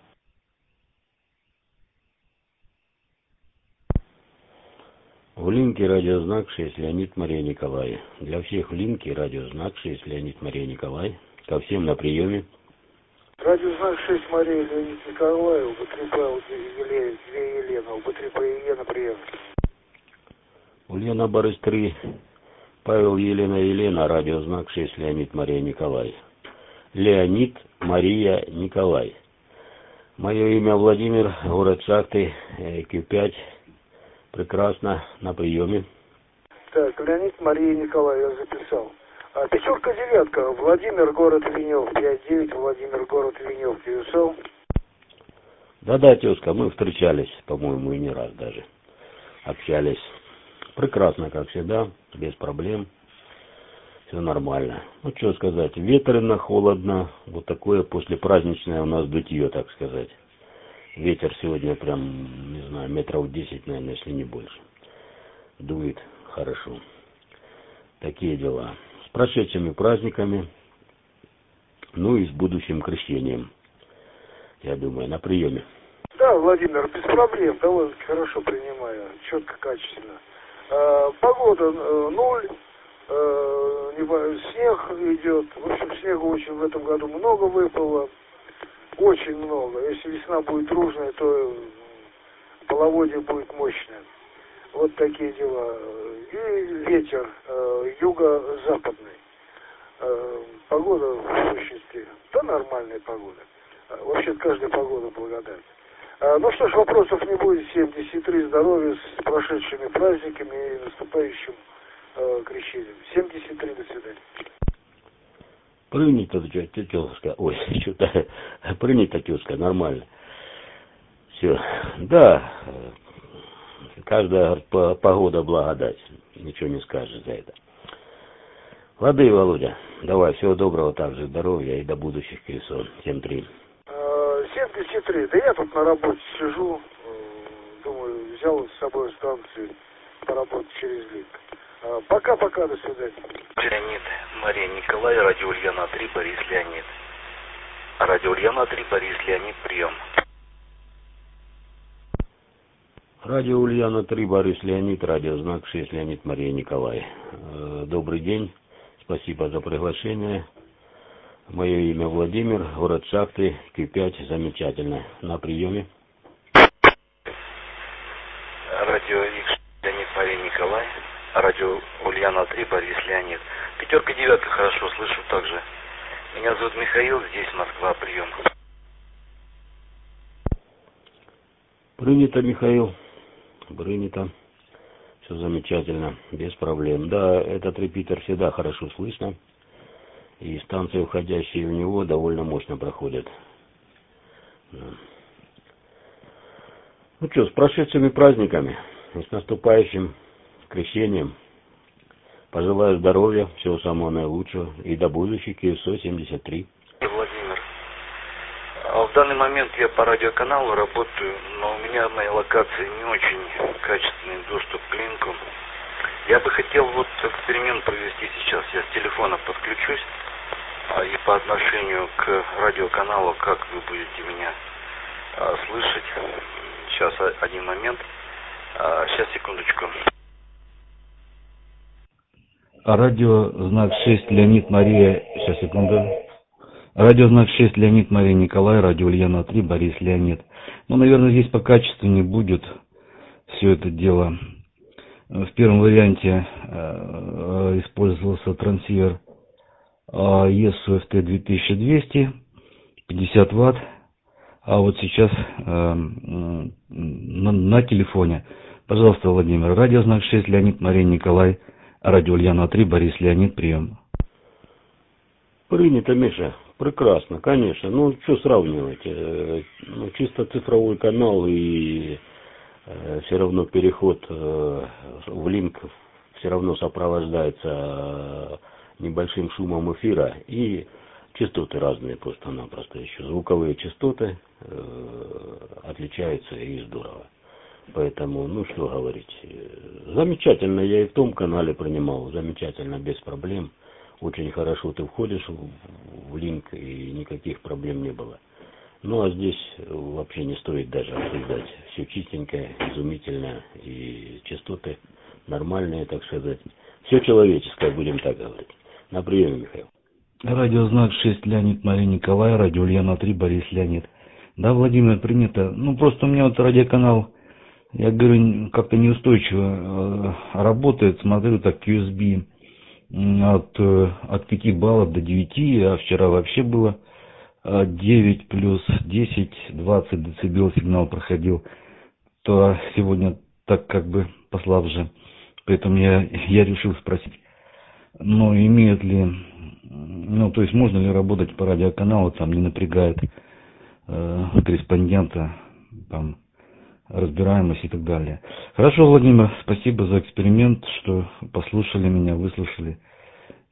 В линке радиознак шесть Леонид Мария Николай. Для всех в линке радиознак шесть Леонид Мария Николай. Ко всем на приеме. Радиознак шесть Мария Леонид Николай, УБ-3П две Елена, УБ-3П Елена, прием. Ульяна Борис три, Павел Елена Елена, радиознак шесть Леонид Мария Николай. Леонид Мария Николай. Мое имя Владимир, город Шахты, Q пять. Прекрасно, на приеме. Так, Леонид Мария Николай, я записал. А, пятерка, девятка, Владимир, город Венев, пять девять, Владимир, город Венев, Киусел. Да-да, тезка, мы встречались, по-моему, и не раз даже. Общались. Прекрасно, как всегда, без проблем. все нормально. Ну, что сказать, ветрено, холодно, вот такое послепраздничное у нас дутье, так сказать. Ветер сегодня прям, не знаю, метров десять, наверное, если не больше. Дует хорошо. Такие дела. С прошедшими праздниками, ну и с будущим крещением, я думаю, на приеме. Да, Владимир, без проблем, довольно-таки хорошо принимаю, четко, качественно. А, погода э, ноль, э, не, снег идет, в общем, снега очень в этом году много выпало, очень много. Если весна будет дружная, то половодье будет мощное. Вот такие дела. И ветер э, юго-западный. Э, погода в сущности, да, нормальная погода. Вообще каждая погода благодать. Ну что ж, вопросов не будет. семьдесят три, здоровья, с прошедшими праздниками и наступающим э, крещением. семьдесят три, до свидания. Принято, тетушка, ой, что-то, принято, тетушка, нормально. Все, да, каждая погода благодать, ничего не скажешь за это. Лады, Володя, давай, всего доброго, также здоровья и до будущих крестов. семь три. семьдесят три. Да я тут на работе сижу, думаю, взял с собой станцию поработать через линк. Пока-пока, до свидания. Леонид, Мария Николай, радио Ульяна три, Борис Леонид. Радио Ульяна три, Борис Леонид, прием. Радио Ульяна три, Борис Леонид, радио Знак шесть, Леонид, Мария Николай. Добрый день, спасибо за приглашение. Мое имя Владимир, город Шахты, Q пять, замечательно. На приеме. Радио Икс, Леонид, Мария Николай. Радио Ульяна три, Борис Леонид. Пятерка, девятка, хорошо, слышу также. Меня зовут Михаил, здесь Москва, прием. Принято, Михаил. Принято. Все замечательно, без проблем. Да, этот репитер всегда хорошо слышно. И станции, уходящие в него, довольно мощно проходят. Да. Ну что, с прошедшими праздниками, и с наступающим крещением. Пожелаю здоровья, всего самого наилучшего и до будущих КСО семьдесят три. Владимир, в данный момент я по радиоканалу работаю, но у меня в моей локации не очень качественный доступ к линку. Я бы хотел вот эксперимент провести сейчас. Я с телефона подключусь, а, и по отношению к радиоканалу, как вы будете меня а, слышать. Сейчас один момент. А, сейчас, секундочку. Радио Знак шесть, Леонид, Мария. Сейчас, секунду. Радио Знак шесть, Леонид, Мария Николай. Радио Ульяна три, Борис Леонид. Ну, наверное, здесь по качеству не будет все это дело. В первом варианте э, использовался трансивер и эс ю эф ти две тысячи двести, пятьдесят ватт. А вот сейчас э, на, на телефоне. Пожалуйста, Владимир. Радио Знак шесть, Леонид, Мария Николай. Радио Ульяна три, Борис Леонид, прием. Принято, Миша. Прекрасно, конечно. Ну, что сравнивать? Ну, чисто цифровой канал и э, все равно переход э, в линк все равно сопровождается э, небольшим шумом эфира и частоты разные просто-напросто еще. Звуковые частоты э, отличаются и здорово. Поэтому, ну что говорить, замечательно, я и в том канале принимал, замечательно, без проблем. Очень хорошо ты входишь в, в линк, и никаких проблем не было. Ну а здесь вообще не стоит даже обсуждать. Все чистенькое, изумительно, и частоты нормальные, так сказать. Все человеческое, будем так говорить. На приеме, Михаил. Радио Знак шесть, Леонид, Мария Николай. Радио Ульяна три, Борис Леонид. Да, Владимир, принято. Ну просто у меня вот радиоканал, я говорю, как-то неустойчиво э, работает. Смотрю так ю эс би от, э, от пяти баллов до девяти, а вчера вообще было э, девять плюс десять, двадцать децибел сигнал проходил. То сегодня так как бы послабже. Поэтому я, я решил спросить, ну имеют ли, ну то есть можно ли работать по радиоканалу, там не напрягает э, корреспондента, там разбираемость и так далее. Хорошо, Владимир, спасибо за эксперимент, что послушали меня, выслушали.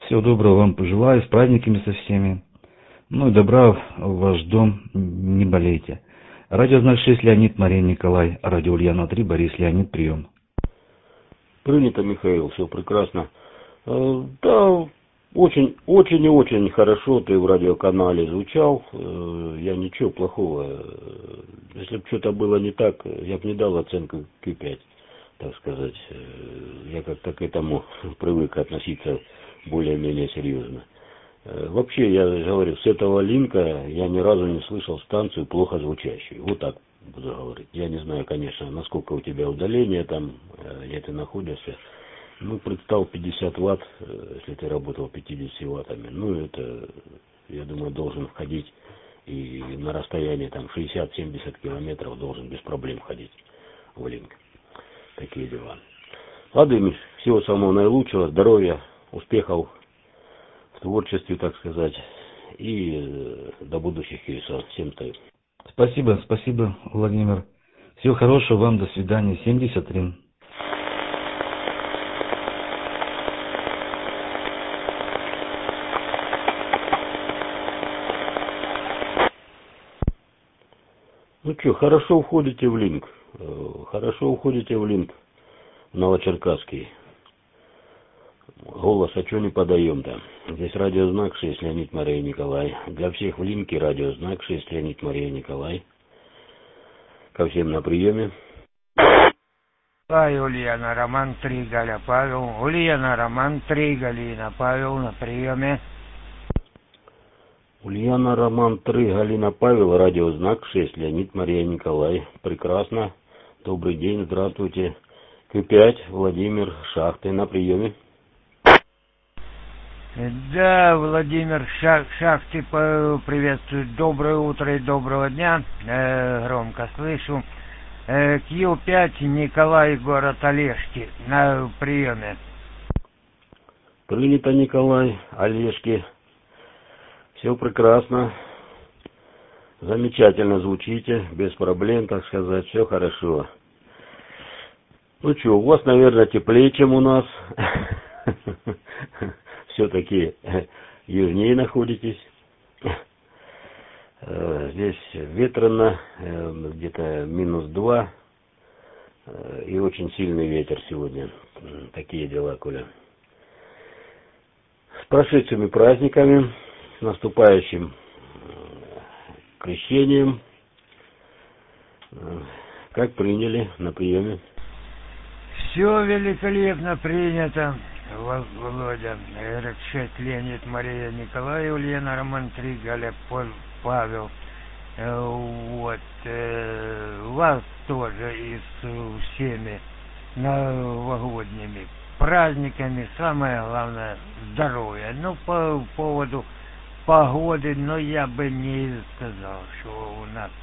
Всего доброго вам пожелаю, с праздниками со всеми. Ну и добра в ваш дом, не болейте. Радио Знак шесть, Леонид, Мария, Николай. Радио Ульяна три, Борис, Леонид, прием. Принято, Михаил, все прекрасно. Э, да, очень, очень и очень хорошо ты в радиоканале звучал. Э, я ничего плохого. Если бы что-то было не так, я бы не дал оценку Q пять, так сказать. Э, я как-то к этому привык относиться более-менее серьезно. Э, вообще, я говорю, с этого линка я ни разу не слышал станцию плохо звучащую. Вот так буду говорить. Я не знаю, конечно, насколько у тебя удаление там, где ты находишься. Ну, представь, пятьдесят ватт, если ты работал пятьюдесятью ваттами. Ну, это, я думаю, должен входить и на расстоянии там шестьдесят-семьдесят километров должен без проблем ходить в линк. Такие дела. Ладно, Миш, всего самого наилучшего, здоровья, успехов в творчестве, так сказать, и до будущих рейсов. Всем стоит. Спасибо, спасибо, Владимир. Всего хорошего вам, до свидания. семьдесят три. Ну что, хорошо уходите в линк. Хорошо уходите в линк Новочеркасский. Голос, а что не подаем-то? Здесь радиознак шесть, Леонид, Мария, Николай. Для всех в линке радиознак шесть, Леонид, Мария, Николай. Ко всем на приеме. Ульяна, Роман три, Галя, Павел. Ульяна, Роман три, Галина, Павел на приеме. Ульяна, Роман три, Галина, Павел, радиознак шесть, Леонид, Мария, Николай. Прекрасно. Добрый день, здравствуйте. Q пять, Владимир, Шахты на приеме. Да, Владимир, Шах, Шахты приветствует. Доброе утро и доброго дня. Э, громко слышу. Э, Q пять, Николай, город Олежки на приеме. Принято, Николай, Олежки. Все прекрасно. Замечательно звучите, без проблем, так сказать, все хорошо. Ну что, у вас, наверное, теплее, чем у нас. Все-таки южнее находитесь. Здесь ветрено, где-то минус два. И очень сильный ветер сегодня. Такие дела, Коля. С прошедшими праздниками, с наступающим крещением. Как приняли на приеме? Все великолепно принято, Володя. шесть, Леонид, Мария, Николай, Ульяна, Роман три, Галя, Павел. Вот. Вас тоже и с всеми новогодними праздниками. Самое главное здоровье. Ну, по поводу погоды, но я бы не сказал, что у нас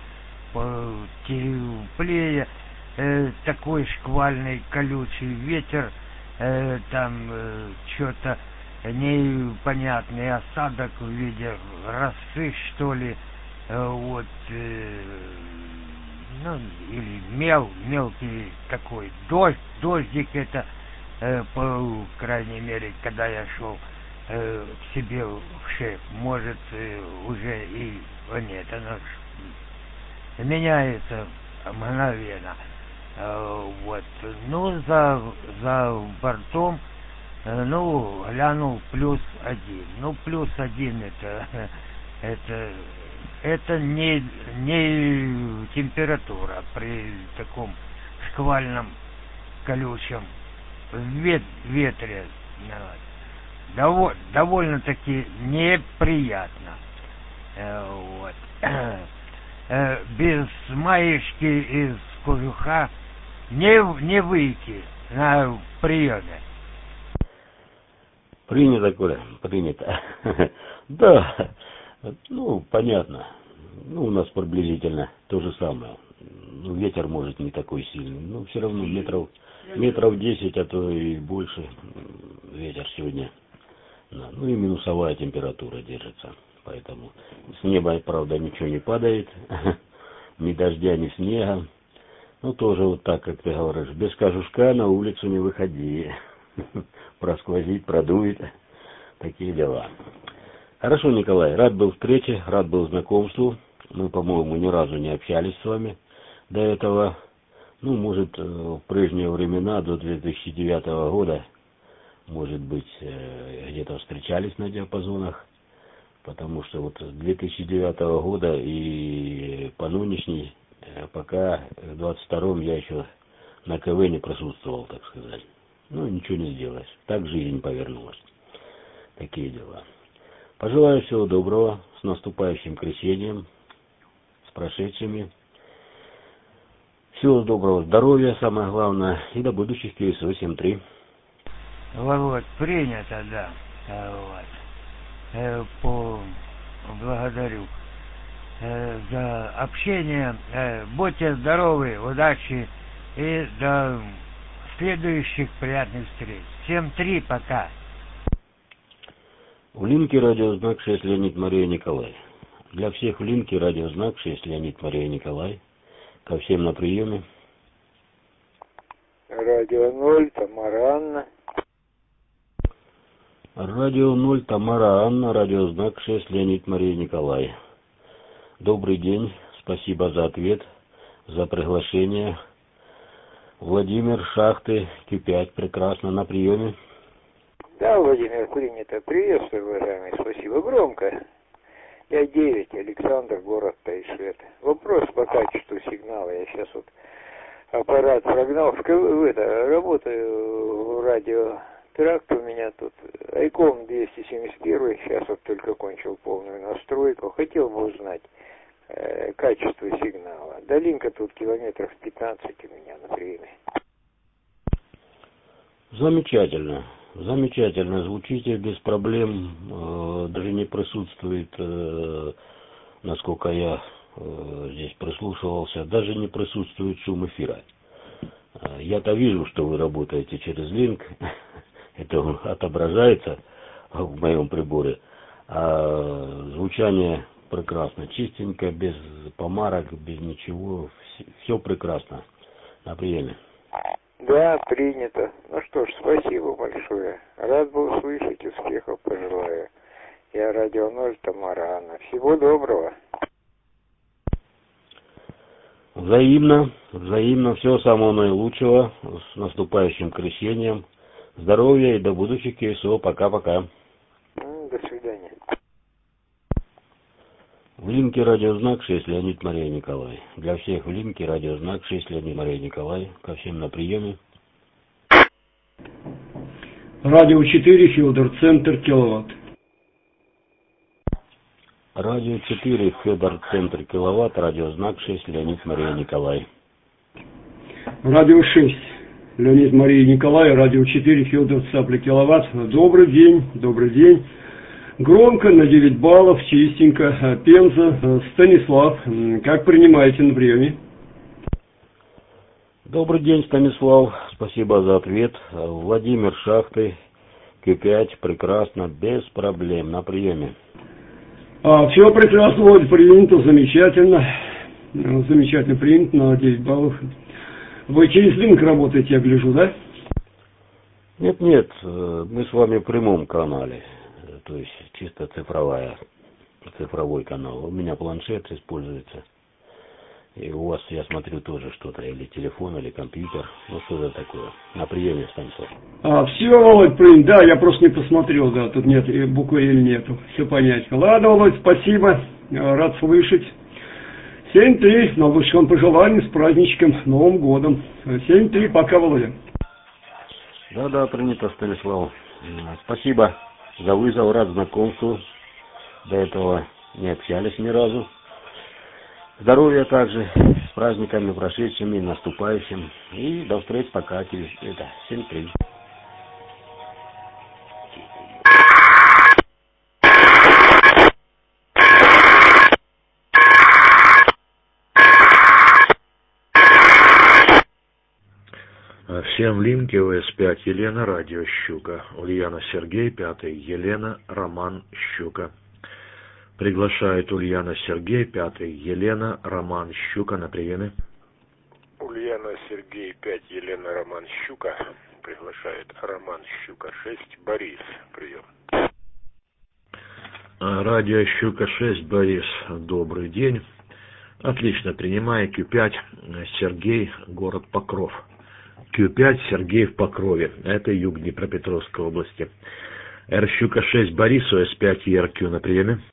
теплее. Э, такой шквальный колючий ветер, э, там э, что-то непонятный осадок в виде росы, что ли, э, вот, э, ну, или мел, мелкий такой дождь, дождик это, э, по крайней мере, когда я шел э, к себе в шеф, может, э, уже и, о нет, оно меняется мгновенно. Вот, ну, за, за бортом, ну, глянул плюс один. Ну, плюс один это, это, это не, не температура при таком шквальном, колючем вет, ветре. Доволь, довольно-таки неприятно. Вот. Без маечки из кожуха не, не выйти на приеме. Принято, Коля, принято. Да, ну, понятно. Ну, у нас приблизительно то же самое. Ну, ветер может не такой сильный, но все равно метров, метров десять, а то и больше ветер сегодня. Да. Ну и минусовая температура держится. Поэтому с неба, правда, ничего не падает. Ни дождя, ни снега. Ну, тоже вот так, как ты говоришь, без кожушка на улицу не выходи. Просквозить, продует. Такие дела. Хорошо, Николай, рад был встрече, рад был знакомству. Мы, по-моему, ни разу не общались с вами до этого. Ну, может, в прежние времена, до две тысячи девятого года, может быть, где-то встречались на диапазонах. Потому что вот с две тысячи девятого года и по нынешний, пока в двадцать втором я еще на КВ не присутствовал, так сказать. Ну, ничего не сделаешь. Так жизнь повернулась. Такие дела. Пожелаю всего доброго, с наступающим крещением, с прошедшими. Всего доброго, здоровья, самое главное, и до будущих КСО семь три. Вот, принято, да. Вот. Э, по... Благодарю э, за общение. Э, будьте здоровы, удачи и до следующих приятных встреч. Всем три, пока. В линке радиознак шесть Леонид Мария Николай. Для всех в линке радиознак шесть Леонид Мария Николай. Ко всем на приеме. Радио ноль, Тамара Анна. Радио ноль, Тамара Анна, радиознак шесть Леонид Мария Николай. Добрый день, спасибо за ответ, за приглашение. Владимир, шахты, Q пять, прекрасно, на приеме. Да, Владимир, принято. Приветствую, уважаемый, спасибо. Громко. Я девять, Александр, город Тайшет. Вопрос по качеству сигнала. Я сейчас вот аппарат прогнал. В, в это, работаю в радио Тракт у меня тут. Айком двести семьдесят один. Сейчас вот только кончил полную настройку. Хотел бы узнать э, качество сигнала. До линка тут километров пятнадцать у меня на приеме. Замечательно. Замечательно звучите, без проблем, э, даже не присутствует, э, насколько я э, здесь прислушивался, даже не присутствует шум эфира. Э, я-то вижу, что вы работаете через линк, это отображается в моем приборе, а звучание прекрасно, чистенько, без помарок, без ничего, все, все прекрасно на приеме. Да, принято. Ну что ж, спасибо большое. Рад был услышать, успехов пожелаю. Я радио ноль, Тамара Анна. Всего доброго. Взаимно, взаимно, всего самого наилучшего, с наступающим крещением, здоровья и до будущих КСО. Пока-пока. До свидания. В линке радиознак шесть Леонид Мария Николай. Для всех в линке радиознак шесть Леонид Мария Николай. Ко всем на приеме. Радио четыре, Федор, центр, киловатт. Радио четыре, Федор, центр, киловатт. Радиознак шесть Леонид Мария Николай. Радио шесть, Леонид Мария Николай. Радио четыре, Федор, цапля, киловатт. Добрый день, добрый день. Громко, на девять баллов, чистенько. Пенза, Станислав, как принимаете на приеме? Добрый день, Станислав, спасибо за ответ. Владимир, шахты, Q пять, прекрасно, без проблем, на приеме. А, все прекрасно, вот принято, замечательно. Замечательно принято, на девять баллов. Вы через линк работаете, я гляжу, да? Нет, нет, мы с вами в прямом канале. То есть чисто цифровая, цифровой канал. У меня планшет используется. И у вас, я смотрю, тоже что-то, или телефон, или компьютер. Ну, что-то такое. На приеме, Станислав. А, все, Володь, принято. Да, я просто не посмотрел, да, тут нет, буквы или нету. Все понятно. Ладно, Володь, спасибо. Рад слышать. семь три, на лучших вам пожеланий, с праздничком, Новым годом. семь три, пока, Володя. Да-да, принято, Станислав. Спасибо за вызов, рад знакомству. До этого не общались ни разу. Здоровья также, с праздниками прошедшими, наступающим. И до встречи пока, это, семь три. Всем в линке В С пять Елена, радио Щука. Ульяна, Сергей, пятый, Елена, Роман, Щука. Приглашает Ульяна, Сергей, пятый, Елена, Роман, Щука на приеме. Ульяна, Сергей, пять, Елена, Роман, Щука. Приглашает Роман, Щука, шесть, Борис. Прием. Радио Щука шесть, Борис, добрый день. Отлично, принимаю Q пять, Сергей, город Покров. Q пять, Сергей в Покрове, это юг Днепропетровской области. Р Щука шесть, Борису, С пять и эр кью на приеме.